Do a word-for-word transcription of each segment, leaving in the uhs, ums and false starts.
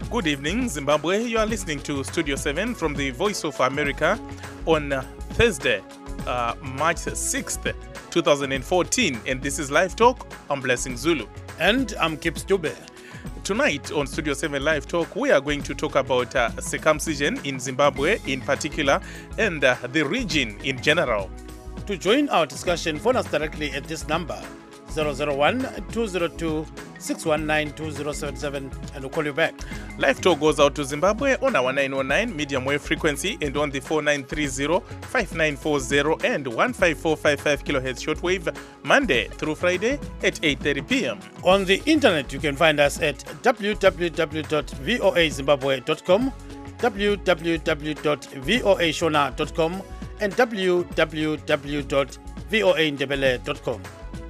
Good evening, Zimbabwe. You are listening to Studio seven from the Voice of America on uh, Thursday, uh, March sixth, twenty fourteen. And this is Live Talk. I'm Blessing Zulu. And I'm Kip Stube. Tonight on Studio seven Live Talk, we are going to talk about uh, circumcision in Zimbabwe in particular and uh, the region in general. To join our discussion, phone us directly at this number, zero zero one, two zero two, six one nine, two zero seven seven, and we'll call you back. Live Talk goes out to Zimbabwe on our nine oh nine medium wave frequency and on the four nine three zero, five nine four zero and one five four five five kilohertz shortwave, Monday through Friday at eight thirty p.m. On the internet, you can find us at w w w dot voa zimbabwe dot com, w w w dot voa shona dot com, and w w w dot voa ndebele dot com.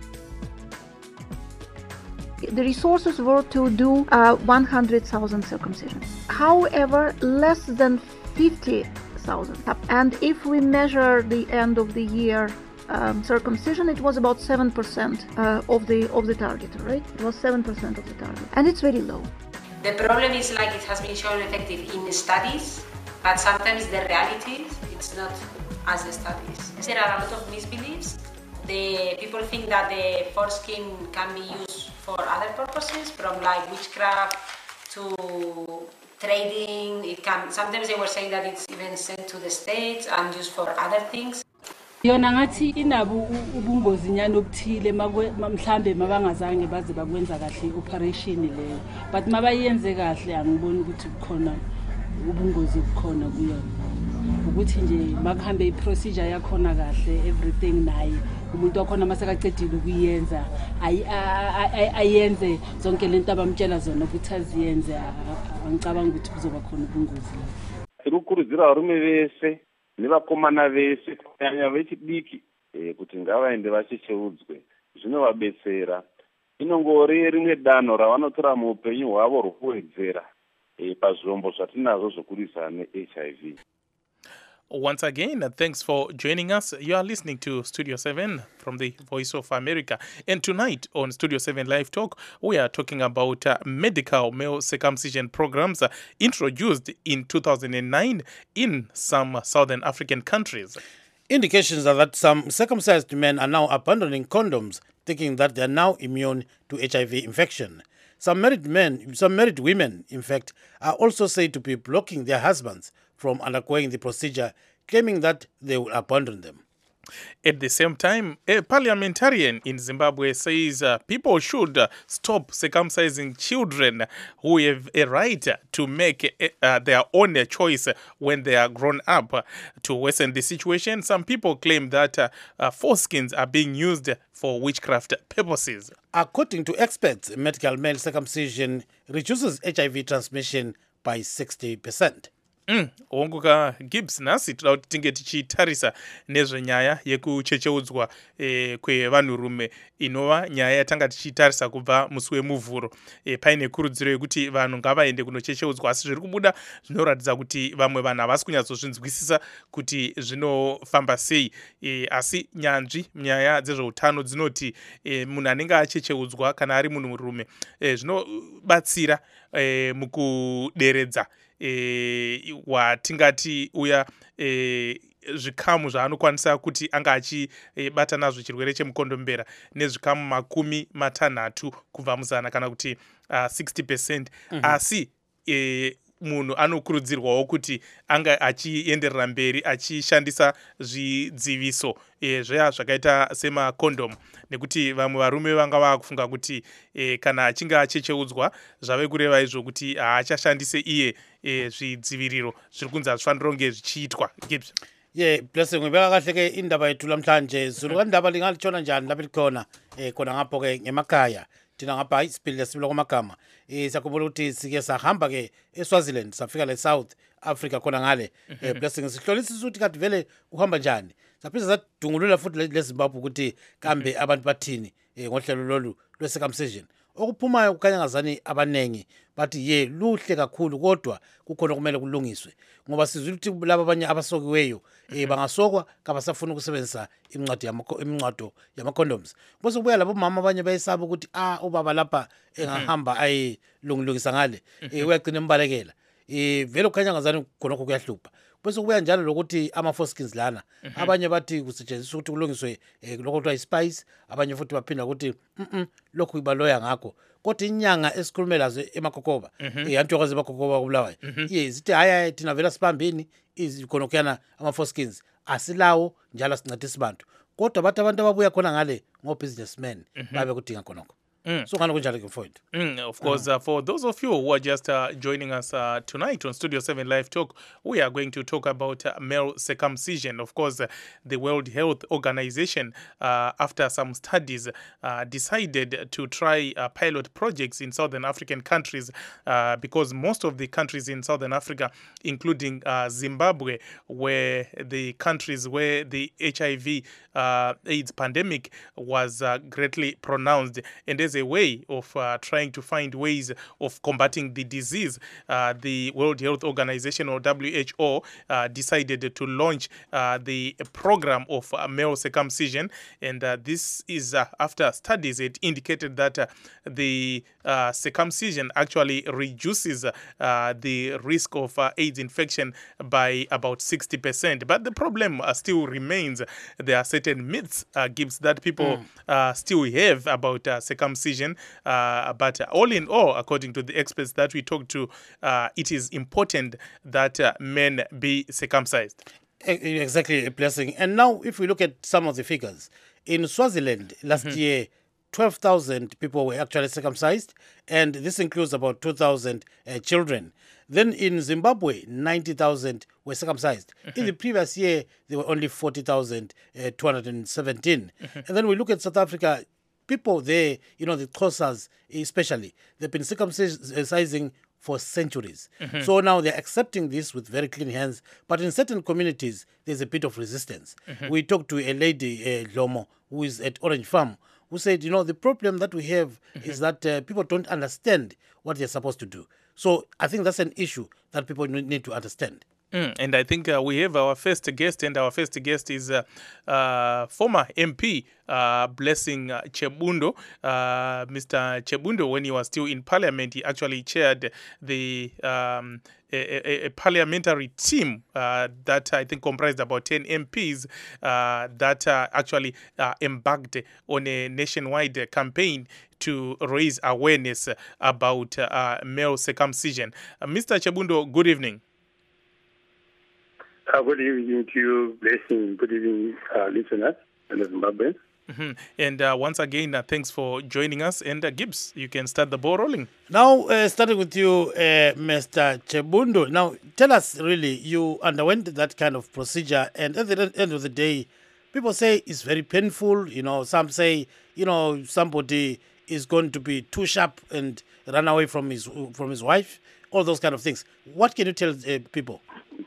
The resources were to do uh, one hundred thousand circumcisions. However, less than fifty thousand. And if we measure the end of the year um, circumcision, it was about seven percent uh, of the of the target, right? It was seven percent of the target. And it's very low. The problem is, like, it has been shown effective in studies, but sometimes the reality, it's not as the studies. There are a lot of misbeliefs. The people think that the foreskin can be used for other purposes, from like witchcraft to trading. It can. Sometimes they were saying that it's even sent to the States and used for other things. Yona ngathi inabo ubungozi nyana obuthile mhlambe mabangazange baze bakwenza kahle operation leyo, but mabayenze kahle angiboni ukuthi kukhona ubungozi bukhona kuyo, ukuthi nje makuhambe iprocedure yakhona kahle everything naye umuntu wakhona masakaqedile ukuyenza ayenze zonke lento abamtshela zona ukuthi aziyenze. Angicabanga ukuthi kuzoba khona ubungozi la. Ukukurudzira varume vese nevakomana vese kunyanya vechidiki kuti ngavaende vachecheudzwe, zvinovabetsera. Inongori rimwe danho ravanotora muupenyu hwavo rwokuwedzera pazvombo zvatinazvo zvokurwisana ne-H I V. Once again, thanks for joining us. You are listening to Studio seven from the Voice of America. And tonight on Studio seven Live Talk, we are talking about uh, medical male circumcision programs uh, introduced in two thousand nine in some Southern African countries. Indications are that some circumcised men are now abandoning condoms, thinking that they are now immune to H I V infection. Some married men, some married women, in fact, are also said to be blocking their husbands from undergoing the procedure, claiming that they will abandon them. At the same time, a parliamentarian in Zimbabwe says uh, people should uh, stop circumcising children who have a right to make uh, their own choice when they are grown up. To worsen the situation, some people claim that uh, uh, foreskins are being used for witchcraft purposes. According to experts, medical male circumcision reduces H I V transmission by sixty percent. Mm, Onguka Gibbs nasi toda kuti tinge tichitarisa nezvenyaya yekuchecheudzwa e, kwevanhurume inova nyaya yatanga tichitarisa kubva musi wemuvhuro. E, paine kurudziro yekuti vanhu ngavaende kunochecheudzwa, asi zviri kubuda zvinoratidza kuti vamwe vanhu havasi kunyatsozvinzwisisa kuti zvinofamba sei. E, asi nyanzvi nyaya dzezveutano dzinoti e, munhu anenge achecheudzwa kana ari munhurume e, zvinobatsira e, mukuderedza E, watingati uya e, zvikamu zvaanokwanisa kuti anga achibata e, nazvo chirwere chemukondombera nezvikamu makumi matanhatu kubva muzana kana kuti uh, sixty percent. Mm-hmm. Asi e, munhu anokurudzirwawo kuti anga achienderera mberi achishandisa zvidziviso e, zveya zvakaita semakondomu, nekuti vamwe varume vanga vakufunga kuti e, kana achinge achecheudzwa zvave kureva izvo kuti haachashandise iye e, zvidziviriro zviri kunzi hazvifanira kunge zvichiitwa. Gibbs. Ye Blessing, ngibeka kahle ke indaba yethu lamhlanje. Zulu kandaba lingalitshona njani lapha likhona eh khona ngapho ke ngemakhaya. Thina ngapha isibhili lesibilo kwamagama. Eh sakubona ukuthi sike sahamba ke eSwaziland safika la eSouth Africa khona ngale. Eh Blessing sihlolisisa ukuthi kanti vele uhamba njani. Saphiza sadungulula futhi leZimbabwe ukuthi kambe abantu bathini eh ngohlelo lolu lwe-circumcision. okuphumayo kukhanya ngazani abanengi bathi ye luhle kakhulu kodwa kukhona kumele kulungiswe ngoba sizwe ukuthi laba abanye abasokiweyo eh bangasokwa kabasafuna ukusebenzisa incwadi yamncwado yama-condoms bese kubuya labo mama abanye bayisaba ukuthi ah ubaba lapha engahamba ayilungilungisa ngale eh uyagcina embalekela eh vele kukhanya ngazani khonokho kuyahlupha bese kubuya njalo lokuthi ama-foreskins lana abanye bathi kusetshenziswa ukuthi kulungiswe lokho kuthiwa i-spice abanye futhi baphinda ukuthi mm lokhu ibaloya ngakho kodwa inyanga esikhulume lazo emakokoba yantokoze emakokoba kubulawayo ye zithi hayi thina vela sibambini izikhonokuyana ama-foreskins asilawo njalo sincede sibantu kodwa bathi abantu ababuya khona ngale ngo-businessmen babe kudinga khonokho. Mm. So, mm, of course, uh, for those of you who are just uh, joining us uh, tonight on Studio seven Live Talk, we are going to talk about uh, male circumcision. Of course, uh, the World Health Organization, uh, after some studies, uh, decided to try uh, pilot projects in Southern African countries uh, because most of the countries in Southern Africa, including uh, Zimbabwe, were the countries where the H I V uh, AIDS pandemic was uh, greatly pronounced. And as a way of uh, trying to find ways of combating the disease, uh, the World Health Organization, or W H O, uh, decided to launch uh, the program of uh, male circumcision. And uh, this is uh, after studies, it indicated that uh, the uh, circumcision actually reduces uh, the risk of uh, AIDS infection by about sixty percent. But the problem uh, still remains. There are certain myths, uh, Gibbs, that people mm. uh, still have about uh, circumcision. Uh, but all in all, according to the experts that we talked to, uh, it is important that uh, men be circumcised. Exactly, a blessing. And now, if we look at some of the figures, in Swaziland last mm-hmm. year, twelve thousand people were actually circumcised, and this includes about two thousand uh, children. Then in Zimbabwe, ninety thousand were circumcised. Mm-hmm. In the previous year, there were only forty thousand two hundred seventeen. Mm-hmm. And then we look at South Africa, people there, you know, the Xhosas especially, they've been circumcising for centuries. Mm-hmm. So now they're accepting this with very clean hands. But in certain communities, there's a bit of resistance. Mm-hmm. We talked to a lady, uh, Lomo, who is at Orange Farm, who said, you know, the problem that we have mm-hmm. is that uh, people don't understand what they're supposed to do. So I think that's an issue that people need to understand. Mm, and I think uh, we have our first guest, and our first guest is uh, uh, former M P uh, Blessing uh, Chebundo. Uh, Mister Chebundo, when he was still in Parliament, he actually chaired the um, a, a, a parliamentary team uh, that I think comprised about ten M Ps uh, that uh, actually uh, embarked on a nationwide campaign to raise awareness about uh, male circumcision. Uh, Mister Chebundo, good evening. Uh, good evening to you, Blessing. Good evening, uh, listeners and Zimbabweans. Mm-hmm. And uh, once again, uh, thanks for joining us. And uh, Gibbs, you can start the ball rolling. Now, uh, starting with you, uh, Mister Chebundo. Now, tell us really, you underwent that kind of procedure, and at the end of the day, people say it's very painful. You know, some say, you know, somebody is going to be too sharp and run away from his from his wife. All those kind of things. What can you tell uh, people?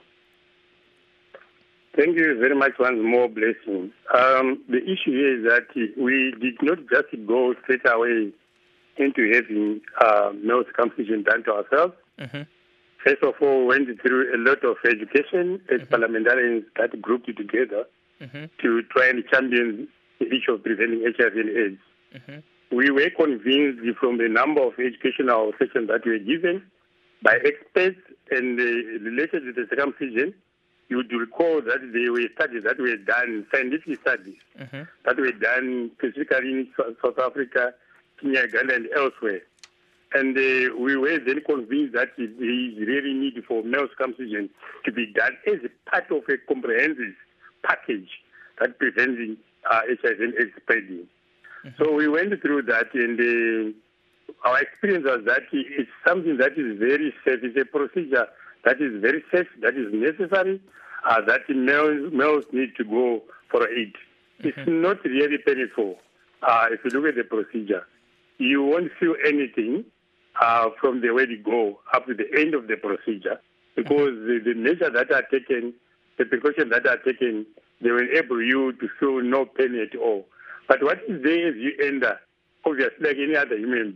Thank you very much once more, Blessing. Um, the issue here is that we did not just go straight away into having uh, male circumcision done to ourselves. Mm-hmm. First of all, we went through a lot of education as mm-hmm. parliamentarians that grouped together mm-hmm. to try and champion the issue of preventing H I V and AIDS. Mm-hmm. We were convinced from the number of educational sessions that were given by experts and uh, related to the circumcision. You would recall that there were studies that were done, scientific studies, mm-hmm. that were done specifically in South Africa, Kenya, Uganda, and elsewhere. And uh, we were then convinced that there is really need for male circumcision to be done as a part of a comprehensive package that prevents uh, H I V and AIDS spreading. Mm-hmm. So we went through that, and uh, our experience was that it's something that is very safe. It's a procedure that is very safe, that is necessary, uh, that males, males need to go for it. Mm-hmm. It's not really painful. Uh, if you look at the procedure, you won't feel anything uh, from the way you go up to the end of the procedure, because mm-hmm. the, the measures that are taken, the precautions that are taken, they will enable you to feel no pain at all. But what is there as you enter, obviously like any other human being,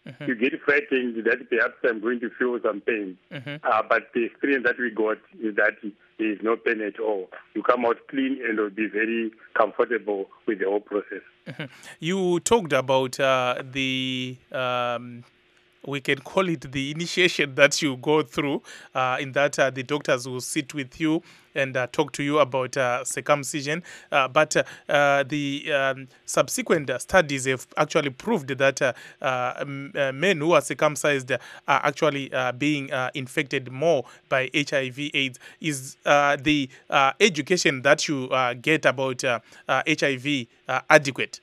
Mm-hmm. You get frightened that perhaps I'm going to feel some pain. Mm-hmm. Uh, but the experience that we got is that there is no pain at all. You come out clean and will be very comfortable with the whole process. Mm-hmm. You talked about uh, the... Um we can call it the initiation that you go through, uh, in that uh, the doctors will sit with you and uh, talk to you about uh, circumcision. Uh, but uh, uh, the um, subsequent uh, studies have actually proved that uh, uh, m- uh, men who are circumcised are actually uh, being uh, infected more by H I V AIDS. Is uh, the uh, education that you uh, get about uh, uh, H I V uh, adequate?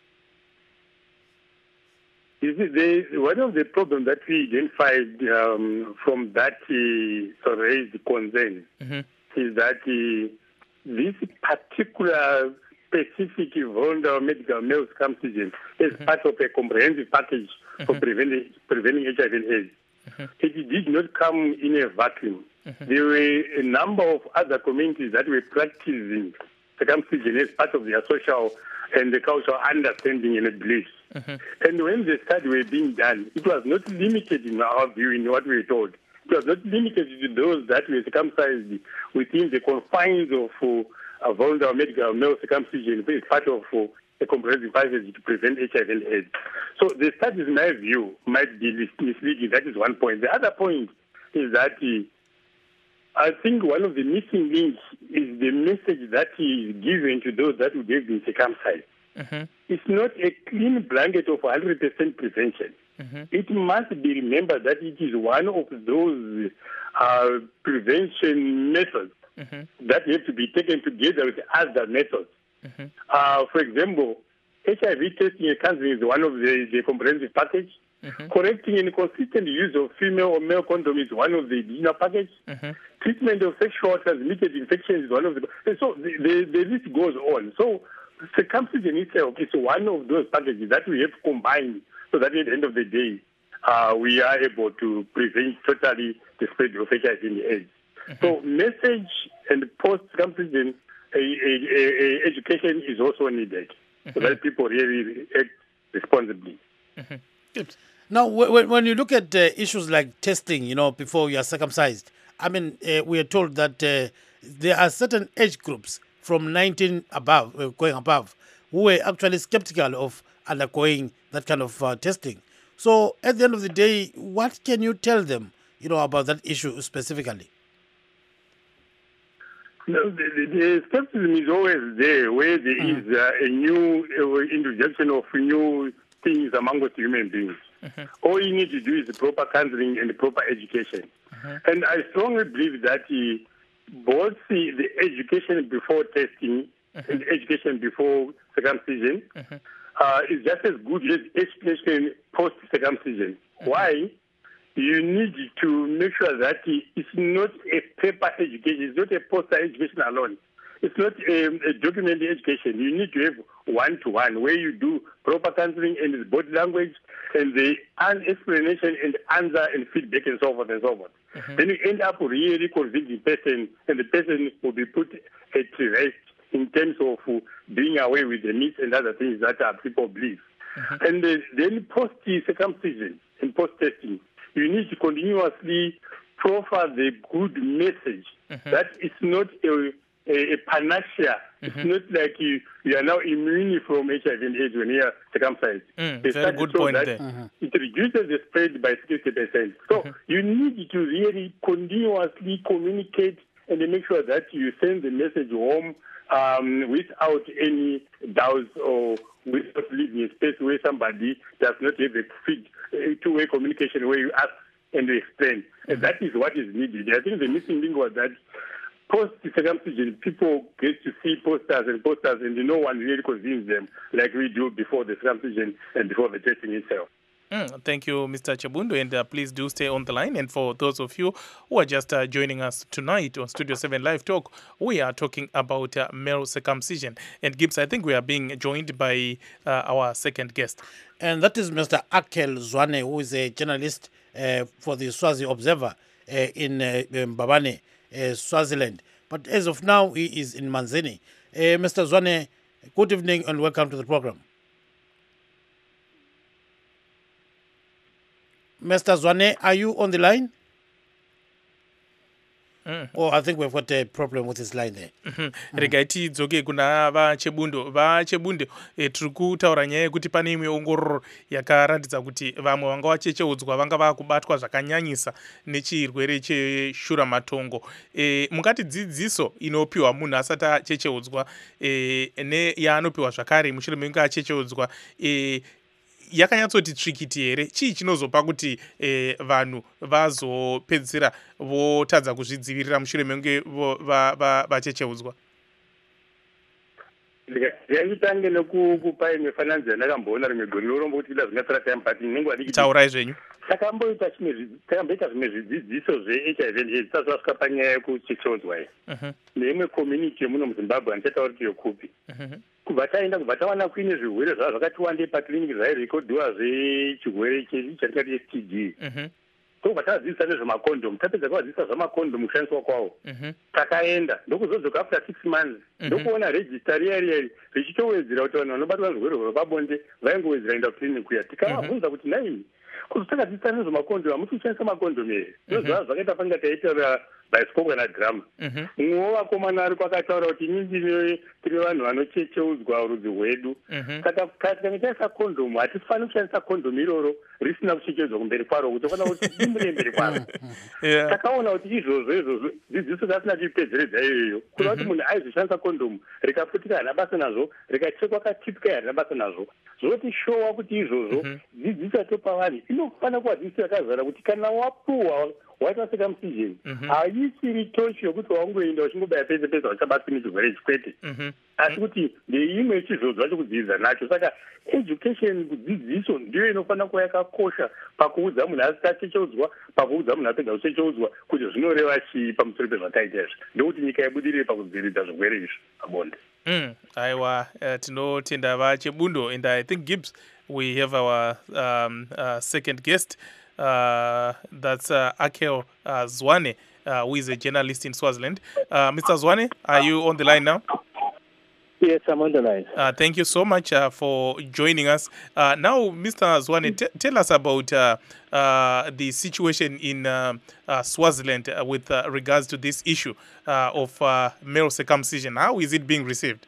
You see, the, one of the problems that we identified um, from that uh, raised concern mm-hmm. is that uh, this particular specific vulnerable medical male circumcision is mm-hmm. part of a comprehensive package mm-hmm. for preventing, preventing H I V and AIDS. Mm-hmm. It did not come in a vacuum. Mm-hmm. There were a number of other communities that were practicing circumcision as part of their social and the cultural understanding and beliefs. Mm-hmm. And when the study were being done, it was not limited in our view in what we were told. It was not limited to those that were circumcised within the confines of uh, a vulnerable medical male circumcision. It's part of uh, a comprehensive package to prevent H I V and AIDS. So the studies, in my view, might be misleading. That is one point. The other point is that uh, I think one of the missing links is the message that is given to those that would have been circumcised. Mm-hmm. It's not a clean blanket of one hundred percent prevention. Mm-hmm. It must be remembered that it is one of those uh, prevention methods mm-hmm. that have to be taken together with other methods. Mm-hmm. Uh, for example, H I V testing and counseling is one of the, the comprehensive package. Mm-hmm. Correcting and consistent use of female or male condom is one of the additional package. Mm-hmm. Treatment of sexual transmitted infections is one of the... And so the, the, the list goes on. So circumcision itself is one of those packages that we have combined so that at the end of the day, uh, we are able to prevent totally the spread of H I V and AIDS. Mm-hmm. So message and post-circumcision a, a, a, a education is also needed mm-hmm. so that people really act responsibly. Mm-hmm. Good. Now, when, when you look at uh, issues like testing, you know, before you are circumcised, I mean, uh, we are told that uh, there are certain age groups from nineteen above, uh, going above, who were actually skeptical of undergoing that kind of uh, testing. So, at the end of the day, what can you tell them, you know, about that issue specifically? No, the, the, the skepticism is always there, where there mm-hmm. is uh, a new uh, introduction of new things among us human beings. Mm-hmm. All you need to do is the proper counseling and the proper education. Mm-hmm. And I strongly believe that uh, both the, the education before testing mm-hmm. and education before circumcision mm-hmm. uh, is just as good as education post-circumcision. Mm-hmm. Why? You need to make sure that it's not a paper education, it's not a poster education alone. It's not a, a documented education. You need to have one-to-one where you do proper counseling and body language and the explanation and answer and feedback and so forth and so forth. Mm-hmm. Then you end up really convincing the person, and the person will be put at rest in terms of being away with the myths and other things that uh, people believe. Mm-hmm. And uh, then post-circumcision and post-testing, you need to continuously proffer the good message mm-hmm. that it's not a A, a panacea. Mm-hmm. It's not like you, you are now immune from H I V and AIDS when you are circumcised. Mm, very good point there. Mm-hmm. It reduces the spread by sixty percent. So mm-hmm. you need to really continuously communicate and make sure that you send the message home um, without any doubts or without living in a space where somebody does not have a fit, a two-way communication where you ask and you explain. Mm-hmm. And that is what is needed. I think the missing link was that post-circumcision, people get to see posters and posters, and no one really convinces them like we do before the circumcision and before the testing itself. Mm, thank you, Mister Chabundu, and uh, please do stay on the line. And for those of you who are just uh, joining us tonight on Studio seven Live Talk, we are talking about uh, male circumcision. And Gibbs, I think we are being joined by uh, our second guest. And that is Mister Akel Zwane, who is a journalist uh, for the Swazi Observer uh, in, uh, in Mbabane, uh, Swaziland. But as of now, he is in Manzini. Uh, Mister Zwane, good evening and welcome to the program. Mister Zwane, are you on the line? Mm. Oh, I think we've got a problem with his line there. Regai tidzoke kuna vachebundo vachebunde e, tiri kutaura nyaya yekuti pane imwe ongororo yakaratidza kuti vamwe vanga vachecheudzwa vanga vakubatwa zvakanyanyisa nechirwere cheshuramatongo. E, mungati dzidziso inopiwa munhu asati achecheudzwa e, neyaanopiwa zvakare mushure mekunge achecheudzwa e, yakanyatsoti tsvikiti here? Chii chinozopa kuti eh, vanhu vazopedzisira votadza kuzvidzivirira mushure mekunge vachecheudzwa? ndikatange nekukupa imwe fananidzo yandakamboona rimwe goni lorombo kuti ida zvingasara time but inenge wadiki taurai zvenyu. takamboita takamboita zvimwe zvidzidziso zve-H I V and AIDS tasvasvika panyaya yekuchecheudzwa iyi neimwe community yemuno muzimbabwe handichatauri kuti yokupi. kubva taenda kubva tawana kuine zvirwere zvava zvakati wandei pakiliniki zvairekodhiwa zvechirwere chatingati S T D. tobva tadzidzisa nezvemakondomu tapedza kuvadzidzisa zvamakondomu kushandiswa kwawo takaenda ndokuzodzoka after six months ndokuona regista riya riya richitowedzera kuti vanhu vanobatwa zvirwere zvepabonde vaingowedzera enda kukiliniki kuya tikavabvunza kuti naini kuzotakadzidzisa nezvemakondomu hamusi kushandisa makondomu here ndozvava zvakaita panga taitaura bhaisikopo kana dhirama. mumwewo vakomana ari kwakataura kuti ini ndine tiri vanhu vanochecheudzwa rudzi rwedu saka tikange taisa kondomu hatifaniri kushandisa kondomu iroro risina kuchecheudzwa kumberi kwaro kuti ofana kuti dimure mberi kwaro. takaona kuti izvozvo izvozvo dzidziso tasina tiipedzeredza iyoyo kuda kuti munhu aizoshandisa kondomu rikaputika harina basa nazvo rikachekwa katipika harina basa nazvo zvotishowa kuti izvozvo dzidziso yatopa vanhu inofana kuva dzidziso yakazara kuti kana wapuhwa waita circumcision haisiri tochi yokuti waungoenda uchingobaya pese pese wachabatwa nechirwere ichi kwete asi kuti ndeimwe yechizvodzwa chekudzidzisa nacho. saka education kudzidziso ndiyo inofanira kuva yakakosha pakuudza munhu asati achecheudzwa pakuudza munhu apedza kuchecheudzwa kuti zvinoreva chii pamusoro pezvakaita izvi ndokuti nyika yebudirire pakudziviridza zvirwere izvi pabonde. Mm, aiwa uh, tinotenda vachebundo and I think Gibbs we have our um, uh, second guest. Uh, that's uh, Akel uh, Zwane, uh, who is a journalist in Swaziland. Uh, Mister Zwane, are you on the line now? Yes, I'm on the line. Uh, thank you so much uh, for joining us. Uh, now, Mister Zwane, t- tell us about uh, uh, the situation in uh, uh, Swaziland uh, with uh, regards to this issue uh, of uh, male circumcision. How is it being received?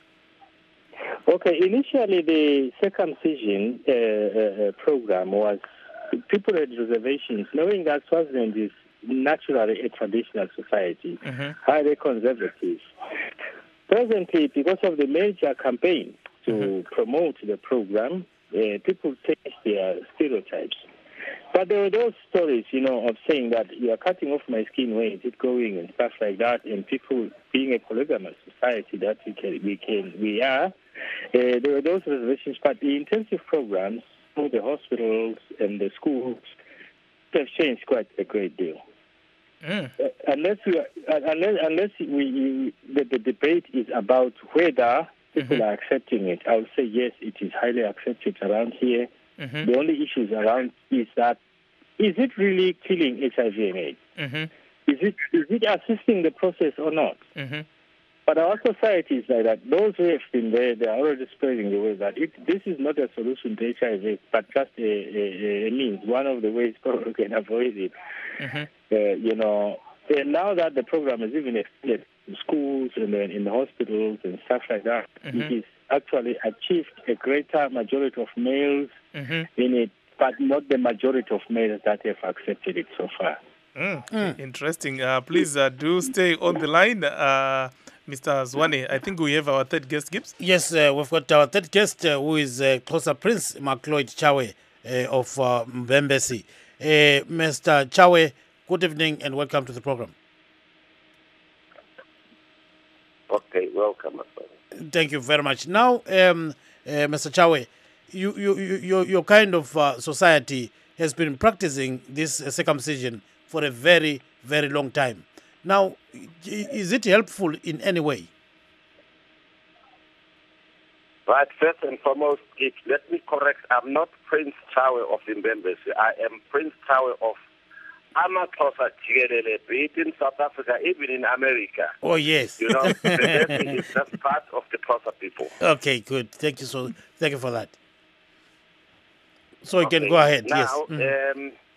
Okay, initially the circumcision uh, uh, program was, people had reservations, knowing that Swaziland is naturally a traditional society, mm-hmm. highly conservative. Presently, because of the major campaign to mm-hmm. promote the program, uh, people changed their stereotypes. But there were those stories, you know, of saying that you are cutting off my skin, where is it going, and stuff like that, and people being a polygamous society that we can, we can, we are. Uh, there were those reservations, but the intensive programs through the hospitals and the schools have changed quite a great deal. Mm. Uh, unless we, uh, unless unless we, we the, the debate is about whether people mm-hmm. are accepting it, I would say yes, it is highly accepted around here. Mm-hmm. The only issues around is that is it really killing H I V and AIDS? Mm-hmm. Is it is it assisting the process or not? Mm-hmm. But our society is like that. Those who have been there, they are already spreading the word that it, this is not a solution to H I V, but just a, a, a means, one of the ways we can avoid it. Mm-hmm. Uh, you know, and now that the program is even extended in schools and then in the hospitals and stuff like that, mm-hmm. it is actually achieved a greater majority of males mm-hmm. in it, but not the majority of males that have accepted it so far. Mm. Mm. Interesting. Uh, please uh, do stay on the line. Uh, Mister Zwane, I think we have our third guest, Gibbs. Yes, uh, we've got our third guest, uh, who is uh, Xhosa Prince McLeod Chawe uh, of uh, Mbembesi. Uh, Mister Chawe, good evening and welcome to the program. Okay, welcome. Thank you very much. Now, um, uh, Mister Chawe, you, you, you, your, your kind of uh, society has been practicing this uh, circumcision for a very, very long time. Now, is it helpful in any way? Right, first and foremost, it, let me correct, I'm not Prince Chawe of Mbembesi. I am Prince Chawe of Amaxhosa Jikelele, be it in South Africa, even in America. Oh, yes. You know, Mbembesi is just part of the Xhosa people. Okay, good. Thank you so. Thank you for that. So you okay. can go ahead. Now, yes. Mm. um,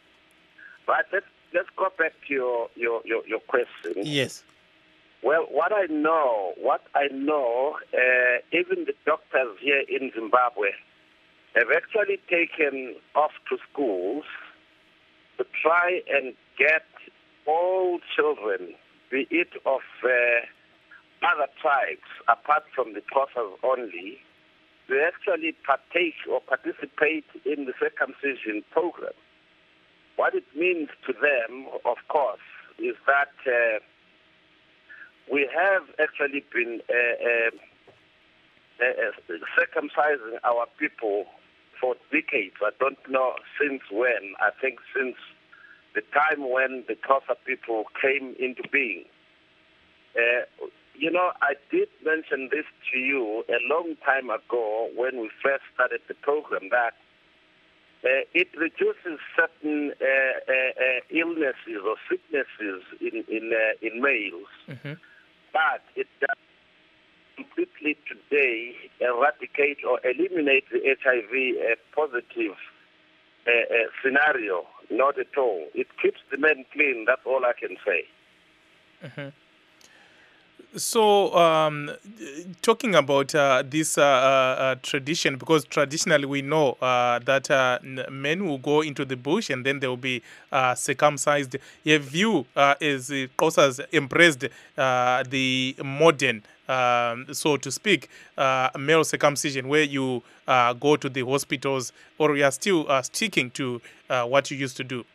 But let's, let's go back to your, your, your, your question. Yes. Well, what I know, what I know, uh, even the doctors here in Zimbabwe have actually taken off to schools to try and get all children, be it of uh, other tribes, apart from the Xhosas only, to actually partake or participate in the circumcision program. What it means to them, of course, is that uh, we have actually been uh, uh, uh, circumcising our people for decades. I don't know since when. I think since the time when the Xhosa people came into being. Uh, you know, I did mention this to you a long time ago when we first started the program, that uh, it reduces certain uh, uh, uh, illnesses or sicknesses in in, uh, in males, Mm-hmm. but it does completely today eradicate or eliminate the H I V uh, positive uh, uh, scenario. Not at all. It keeps the men clean. That's all I can say. Mm-hmm. So, um, talking about uh, this uh, uh, tradition, because traditionally we know uh, that uh, men will go into the bush and then they will be uh, circumcised. Have you, uh, as uh, Xhosas, embraced uh, the modern, um, so to speak, uh, male circumcision, where you uh, go to the hospitals, or you are still uh, sticking to uh, what you used to do?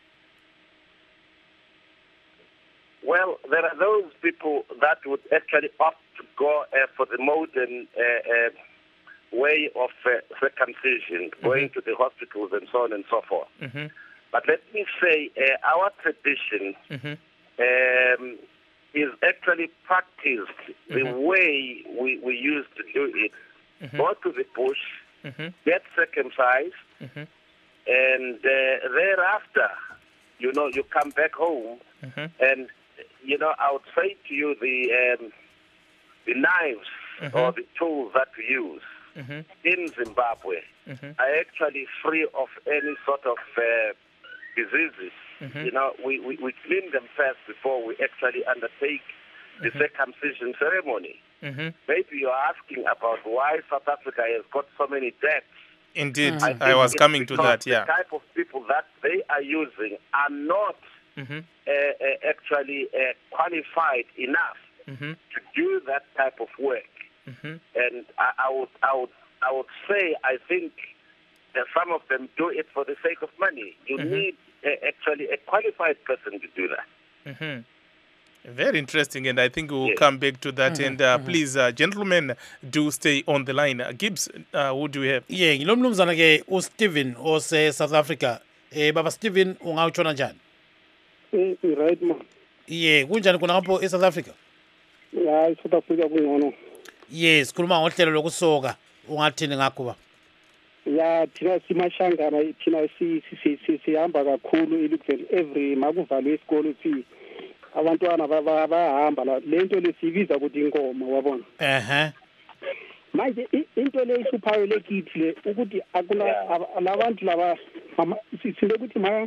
Well, there are those people that would actually opt to go uh, for the modern uh, uh, way of uh, circumcision, mm-hmm. going to the hospitals and so on and so forth. Mm-hmm. But let me say, uh, our tradition mm-hmm. um, is actually practiced mm-hmm. the way we, we used to do it. Mm-hmm. Go to the bush, mm-hmm. get circumcised, mm-hmm. and uh, thereafter, you know, you come back home mm-hmm. and you know, I would say to you the um, the knives mm-hmm. or the tools that we use mm-hmm. in Zimbabwe mm-hmm. are actually free of any sort of uh, diseases. Mm-hmm. You know, we, we, we clean them first before we actually undertake the mm-hmm. circumcision ceremony. Mm-hmm. Maybe you're asking about why South Africa has got so many deaths. Indeed, mm-hmm. I, I was coming to that, yeah. The type of people that they are using are not Mm-hmm. Uh, uh, actually uh, qualified enough mm-hmm. to do that type of work, mm-hmm. and I, I would, I would, I would say, I think that some of them do it for the sake of money. You mm-hmm. need uh, actually a qualified person to do that. Mm-hmm. Very interesting, and I think we'll yes. come back to that. Mm-hmm. And uh, mm-hmm. please, uh, gentlemen, do stay on the line. Uh, Gibbs, uh, who do we have? Yeah, ngilo mnumzana ke uSteven ose South Africa. Eh, Baba Steven, ungawutshona njani? Eh, right man. Yeah, kunjani khona lapho eSouth Africa? Yeah, South Africa kungcono. Yes, khuluma ngohlelo lokusoka. Ungathini ngakho ba? Yeah, thina simashangana, thina si si si sihamba kakhulu ilukuveli every makuvalwe isikolo si abantwana bayahamba la lento lesibiza ukuthi inkomo wabona. Eh manje into le ihluphayo lekithi le ukuthi akuna labantu laba sisile ukuthi ma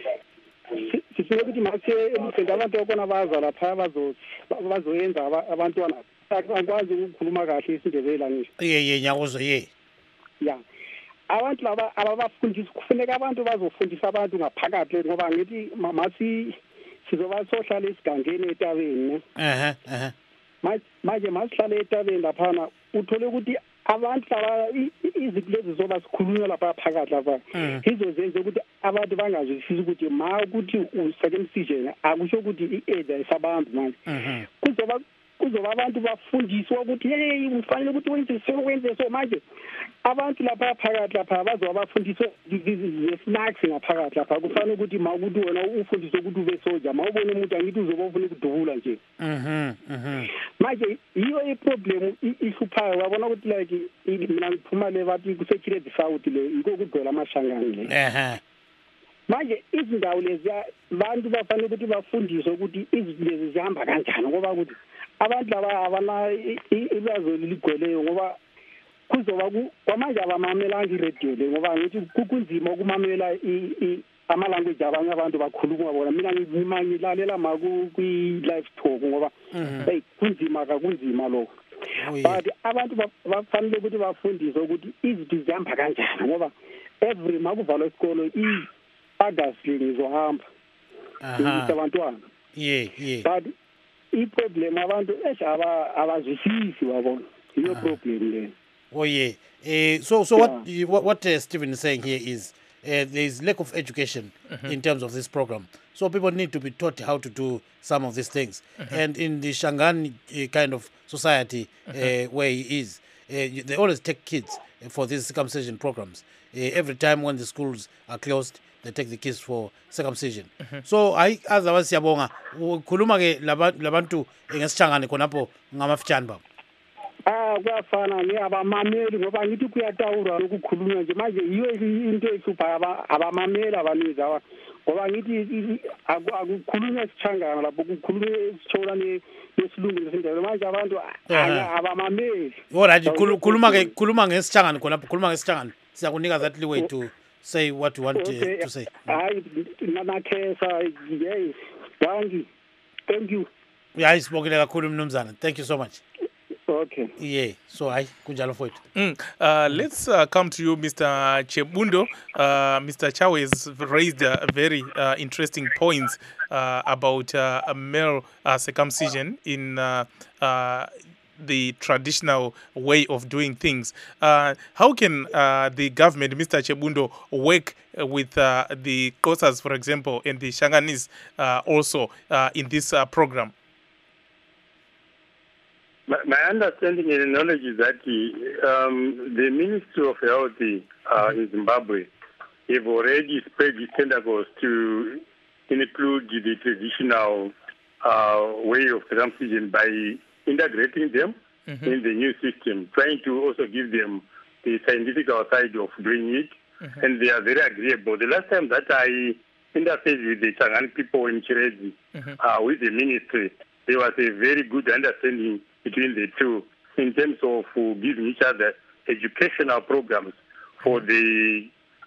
sisile ukuthi mase ebusenda abantu okona baza lapha bazo bazoyenza abantwana akwazi ukukhuluma kahle isindebele ngisho. Ye ye nyakuzo ye. Yeah. Abantu laba abafundisa kufuneka abantu bazofundisa abantu ngaphakathi ngoba ngithi masi sizoba sohlala esigangeni etabeni. Eh eh. Manje masihlala etabeni laphana uthole ukuthi abantu laba izikulezi zoba sikhulunywa lapha phakathi lapha izozenza ukuthi abantu bangazwisisi ukuthi ma ukuthi ucircumcision akusho ukuthi i-AIDS ayisabambi manje kuzoba kuzoba abantu bafundiswa ukuthi hey ufanele ukuthi wenze so wenze so manje abantu lapha phakathi lapha bazoba bafundiswa snacks ngaphakathi lapha kufanele ukuthi ma ukuthi wena ufundiswe ukuthi ube soldier ma ubone umuntu angithi uzoba ufuna ukudubula nje mhm mhm manje iyo iproblem ihluphayo wabona ukuthi like mina ngiphuma le bathi kusekhile the south le iko kugcwele amashangane le ehe manje izindawo lezi abantu bafanele ukuthi bafundiswe ukuthi izilezi zihamba kanjani ngoba ukuthi abantu laba abana ilwazi ligcweleyo ngoba kuzoba kwamanje abamamelanga iradio le ngoba ngithi kukunzima ukumamela ama-language abanye abantu bakhuluma bona mina ngima ngilalela ma kwi-live talk ngoba hey kunzima kakunzima lokho but abantu bafanele ukuthi bafundiswe ukuthi izinto zihamba kanjani ngoba every makuvalwa isikolo i-August ngizohamba ngizisa abantwana yeah yeah but i-problem abantu eshaba abazwisisi wabona iyo problem le. Oh yeah. Uh, so so yeah. what what uh, Stephen is saying here is uh, there is lack of education mm-hmm. in terms of this program. So people need to be taught how to do some of these things. Mm-hmm. And in the Shangaan uh, kind of society mm-hmm. uh, where he is, uh, they always take kids for these circumcision programs. Uh, every time when the schools are closed, they take the kids for circumcision. Mm-hmm. So I otherwise siyabonga khuluma ke labantu ngesishangane khonapho ngamafitshane baba. Ah kuyafana ngiyabamameli ngoba ngithi kuyatawura ukukhulunywa nje manje yiyo into ehlupha abamameli abaninzi awa ngoba ngithi akukhulunywa isishangana lapho kukhulunywa isithola nesilungu lesindebe manje abantu abamameli. Alright khuluma ke khuluma ngesishangana khona khuluma ngesishangana siyakunika that leeway to say what you want to, okay. to say. Hayi nanakhesa yes thank you thank you. Yeah isibongile kakhulu mnumzana, thank you so much. Okay. Yeah. So I kunjalo for it. Mm. Uh, let's uh, come to you, Mister Chebundo. Uh, Mister Chawe has raised uh, very uh, interesting points uh, about uh, a male uh, circumcision in uh, uh, the traditional way of doing things. Uh, how can uh, the government, Mister Chebundo, work with uh, the Xhosas, for example, and the Shanganese uh, also uh, in this uh, program? My understanding and knowledge is that the, um, the Ministry of Health uh, in Zimbabwe have already spread the tentacles to include the traditional uh, way of circumcision by integrating them mm-hmm. in the new system, trying to also give them the scientific side of doing it, mm-hmm. and they are very agreeable. The last time that I interfaced with the Shangaan people in Chirezi mm-hmm. uh, with the ministry, there was a very good understanding between the two in terms of uh, giving each other educational programs for the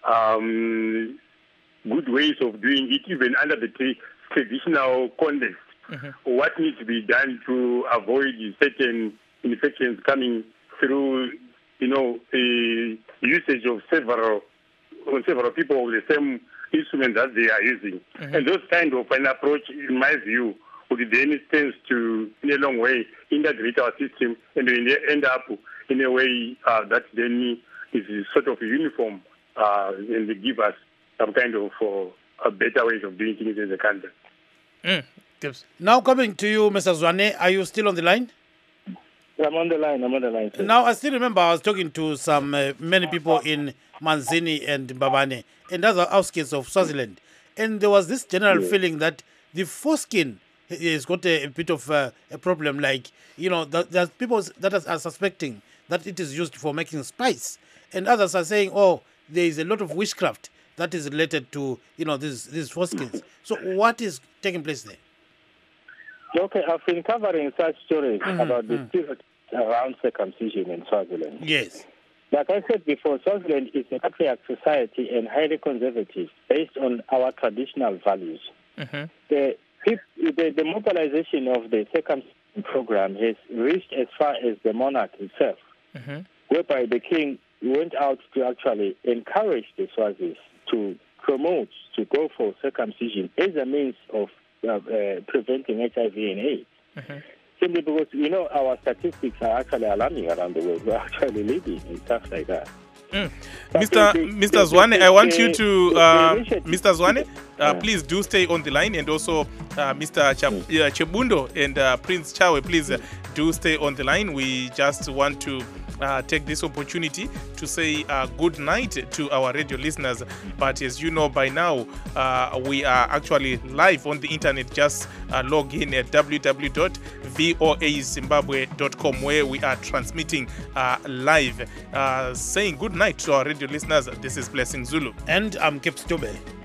um, good ways of doing it, even under the tra- traditional context. Mm-hmm. What needs to be done to avoid certain infections coming through, you know, the usage of several several people with the same instrument that they are using. Mm-hmm. And those kind of an approach, in my view, would then tends to, in a long way, integrate our system and then end up in a way uh, that then is sort of uniform uh, and they give us some kind of uh, a better ways of doing things in the country. Mm. Now coming to you, Mister Zwane, are you still on the line? I'm on the line, I'm on the line. Sir. Now, I still remember I was talking to some uh, many people in Manzini and Mbabane and other outskirts of Swaziland. And there was this general yeah. feeling that the foreskin has got a, a bit of uh, a problem, like, you know, that there's people that are suspecting that it is used for making spice. And others are saying, oh, there is a lot of witchcraft that is related to, you know, these, these foreskins. So what is taking place there? Okay, I've been covering such stories mm-hmm. about the stereotypes around circumcision in Swaziland. Yes. Like I said before, Swaziland is a patriarch society and highly conservative based on our traditional values. Mm-hmm. The The, the mobilization of the circumcision program has reached as far as the monarch himself, mm-hmm. whereby the king went out to actually encourage the Swazis to promote, to go for circumcision as a means of uh, uh, preventing H I V and AIDS. Mm-hmm. Simply because, you know, our statistics are actually alarming around the world. We're actually leading and stuff like that. Mm. Mister The, Mister The, Zwane, the, I want the, you to, uh, Mister Zwane, uh, yeah. please do stay on the line, and also uh, Mister Ch- mm. uh, Chebundo and uh, Prince Chawe, please uh, do stay on the line. We just want to uh, take this opportunity to say uh, good night to our radio listeners. But as you know by now, uh, we are actually live on the internet. Just uh, log in at w w w dot voa zimbabwe dot com, where we are transmitting uh, live. Uh, saying good night to our radio listeners. This is Blessing Zulu. And I'm Kip Stube.